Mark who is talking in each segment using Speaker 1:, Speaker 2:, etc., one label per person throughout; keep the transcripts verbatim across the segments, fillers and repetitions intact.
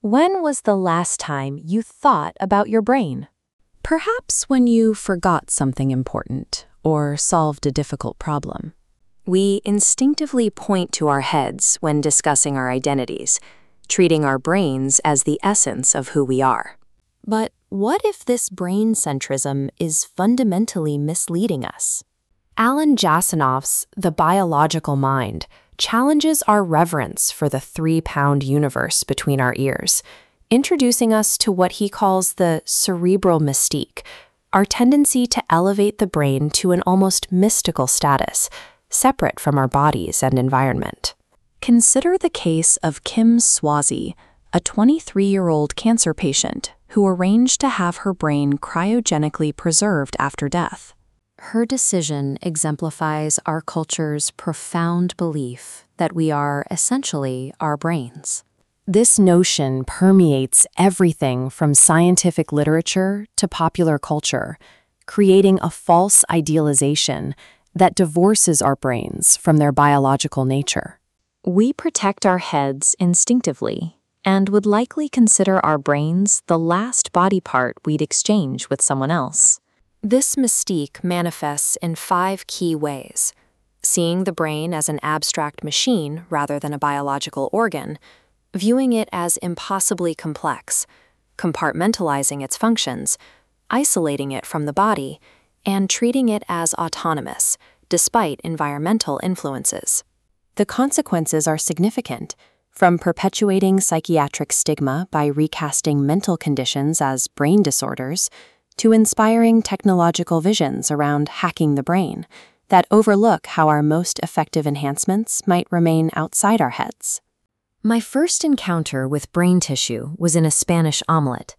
Speaker 1: When was the last time you thought about your brain?
Speaker 2: Perhaps when you forgot something important or solved a difficult problem.
Speaker 1: We instinctively point to our heads when discussing our identities, treating our brains as the essence of who we are. But what if this brain centrism is fundamentally misleading us?
Speaker 2: Alan Jasanoff's The Biological Mind challenges our reverence for the three-pound universe between our ears, introducing us to what he calls the cerebral mystique, our tendency to elevate the brain to an almost mystical status, separate from our bodies and environment.
Speaker 1: Consider the case of Kim Swazi, a twenty-three-year-old cancer patient who arranged to have her brain cryogenically preserved after death.
Speaker 2: Her decision exemplifies our culture's profound belief that we are essentially our brains. This notion permeates everything from scientific literature to popular culture, creating a false idealization that divorces our brains from their biological nature.
Speaker 1: We protect our heads instinctively and would likely consider our brains the last body part we'd exchange with someone else.
Speaker 2: This mystique manifests in five key ways: seeing the brain as an abstract machine rather than a biological organ, viewing it as impossibly complex, compartmentalizing its functions, isolating it from the body, and treating it as autonomous, despite environmental influences. The consequences are significant, from perpetuating psychiatric stigma by recasting mental conditions as brain disorders, to inspiring technological visions around hacking the brain that overlook how our most effective enhancements might remain outside our heads. My first encounter with brain tissue was in a Spanish omelet.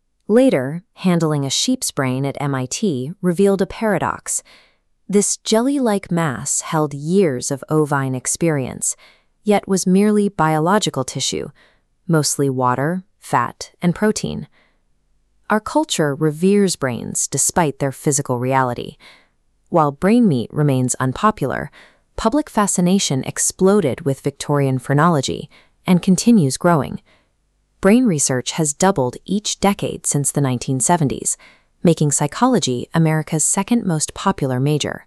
Speaker 2: Later, handling a sheep's brain at M I T revealed a paradox. This jelly-like mass held years of ovine experience, yet was merely biological tissue, mostly water, fat, and protein. Our culture reveres brains despite their physical reality. While brain meat remains unpopular, public fascination exploded with Victorian phrenology and continues growing. Brain research has doubled each decade since the nineteen seventies, making psychology America's second most popular major.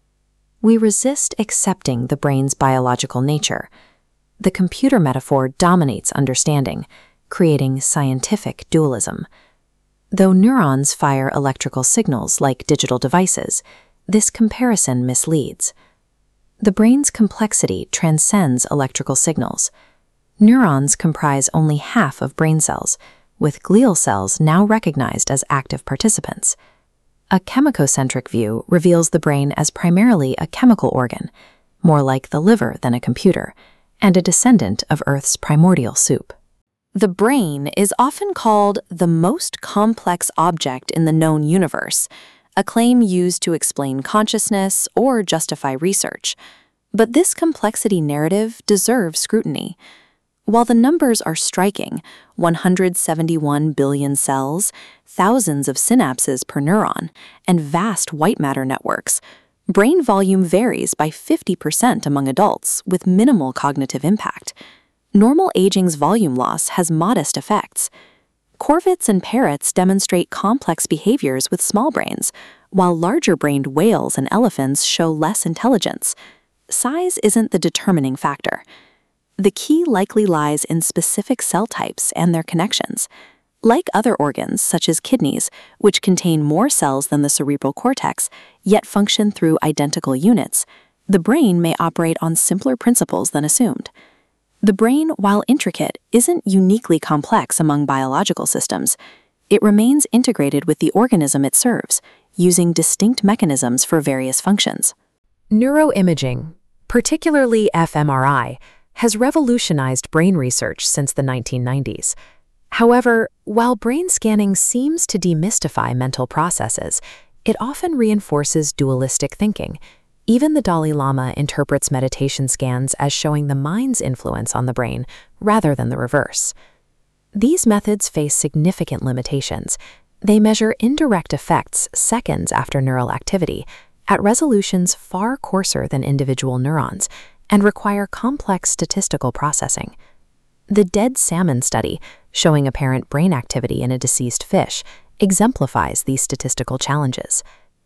Speaker 2: We resist accepting the brain's biological nature. The computer metaphor dominates understanding, creating scientific dualism. Though neurons fire electrical signals like digital devices, this comparison misleads. The brain's complexity transcends electrical signals. Neurons comprise only half of brain cells, with glial cells now recognized as active participants. A chemicocentric view reveals the brain as primarily a chemical organ, more like the liver than a computer, and a descendant of Earth's primordial soup. The brain is often called the most complex object in the known universe, a claim used to explain consciousness or justify research. But this complexity narrative deserves scrutiny. While the numbers are striking, one hundred seventy-one billion cells, thousands of synapses per neuron, and vast white matter networks, brain volume varies by fifty percent among adults with minimal cognitive impact. Normal aging's volume loss has modest effects. Corvids and parrots demonstrate complex behaviors with small brains, while larger-brained whales and elephants show less intelligence. Size isn't the determining factor. The key likely lies in specific cell types and their connections. Like other organs, such as kidneys, which contain more cells than the cerebral cortex, yet function through identical units, the brain may operate on simpler principles than assumed. The brain, while intricate, isn't uniquely complex among biological systems. It remains integrated with the organism it serves, using distinct mechanisms for various functions.
Speaker 3: Neuroimaging, particularly f M R I, has revolutionized brain research since the nineteen nineties. However, while brain scanning seems to demystify mental processes, it often reinforces dualistic thinking. Even the Dalai Lama interprets meditation scans as showing the mind's influence on the brain rather than the reverse. These methods face significant limitations. They measure indirect effects seconds after neural activity, at resolutions far coarser than individual neurons, and require complex statistical processing. The dead salmon study, showing apparent brain activity in a deceased fish, exemplifies these statistical challenges.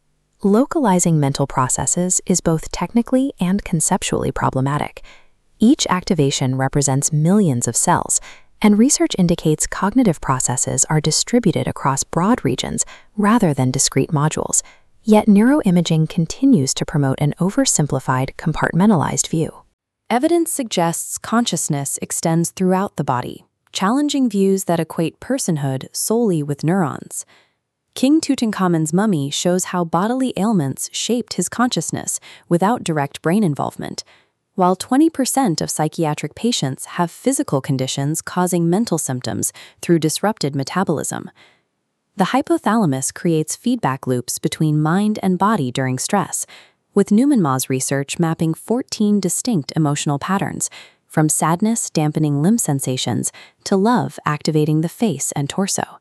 Speaker 3: Localizing mental processes is both technically and conceptually problematic. Each activation represents millions of cells, and research indicates cognitive processes are distributed across broad regions rather than discrete modules. Yet neuroimaging continues to promote an oversimplified, compartmentalized view.
Speaker 2: Evidence suggests consciousness extends throughout the body, challenging views that equate personhood solely with neurons. King Tutankhamun's mummy shows how bodily ailments shaped his consciousness without direct brain involvement, while twenty percent of psychiatric patients have physical conditions causing mental symptoms through disrupted metabolism. The hypothalamus creates feedback loops between mind and body during stress, with Newman-Ma's research mapping fourteen distinct emotional patterns, from sadness dampening limb sensations to love activating the face and torso.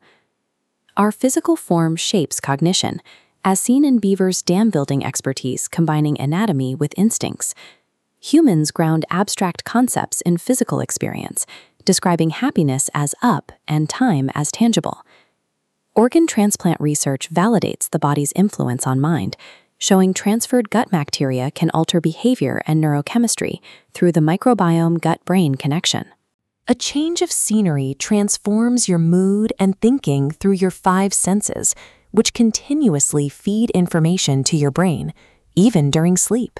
Speaker 2: Our physical form shapes cognition, as seen in Beaver's dam-building expertise combining anatomy with instincts. Humans ground abstract concepts in physical experience, describing happiness as up and time as tangible. Organ transplant research validates the body's influence on mind, showing transferred gut bacteria can alter behavior and neurochemistry through the microbiome gut-brain connection.
Speaker 1: A change of scenery transforms your mood and thinking through your five senses, which continuously feed information to your brain, even during sleep.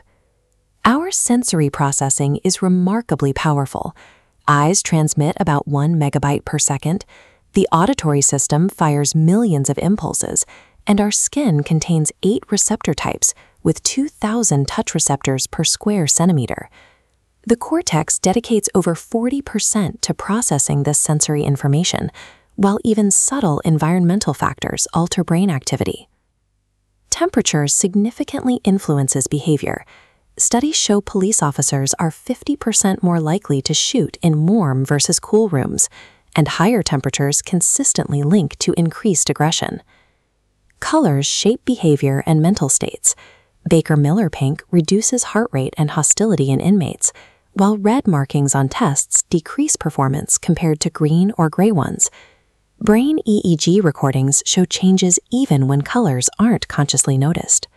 Speaker 1: Our sensory processing is remarkably powerful. Eyes transmit about one megabyte per second, the auditory system fires millions of impulses, and our skin contains eight receptor types with two thousand touch receptors per square centimeter. The cortex dedicates over forty percent to processing this sensory information, while even subtle environmental factors alter brain activity. Temperature significantly influences behavior. Studies show police officers are fifty percent more likely to shoot in warm versus cool rooms, and higher temperatures consistently link to increased aggression. Colors shape behavior and mental states. Baker-Miller pink reduces heart rate and hostility in inmates, while red markings on tests decrease performance compared to green or gray ones. Brain E E G recordings show changes even when colors aren't consciously noticed.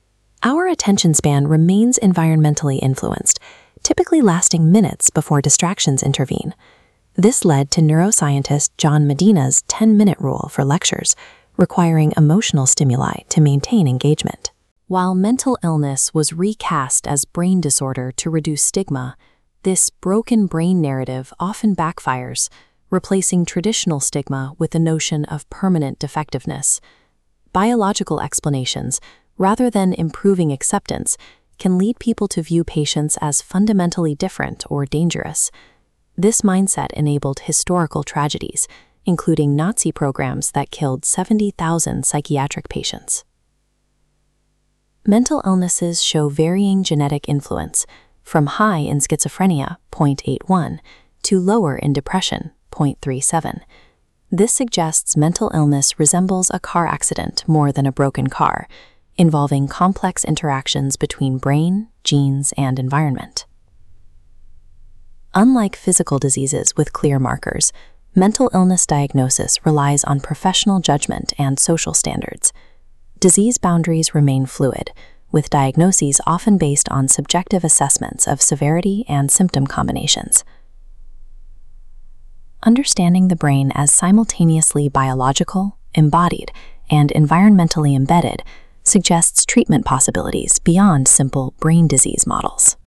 Speaker 1: Our attention span remains environmentally influenced, typically lasting minutes before distractions intervene. This led to neuroscientist John Medina's ten-minute rule for lectures, requiring emotional stimuli to maintain engagement. While mental illness was recast as brain disorder to reduce stigma, this broken brain narrative often backfires, replacing traditional stigma with the notion of permanent defectiveness. Biological explanations, rather than improving acceptance, can lead people to view patients as fundamentally different or dangerous. This mindset enabled historical tragedies, including Nazi programs that killed seventy thousand psychiatric patients. Mental illnesses show varying genetic influence, from high in schizophrenia, zero point eight one, to lower in depression, zero point three seven. This suggests mental illness resembles a car accident more than a broken car, involving complex interactions between brain, genes, and environment. Unlike physical diseases with clear markers, mental illness diagnosis relies on professional judgment and social standards. Disease boundaries remain fluid, with diagnoses often based on subjective assessments of severity and symptom combinations. Understanding the brain as simultaneously biological, embodied, and environmentally embedded suggests treatment possibilities beyond simple brain disease models.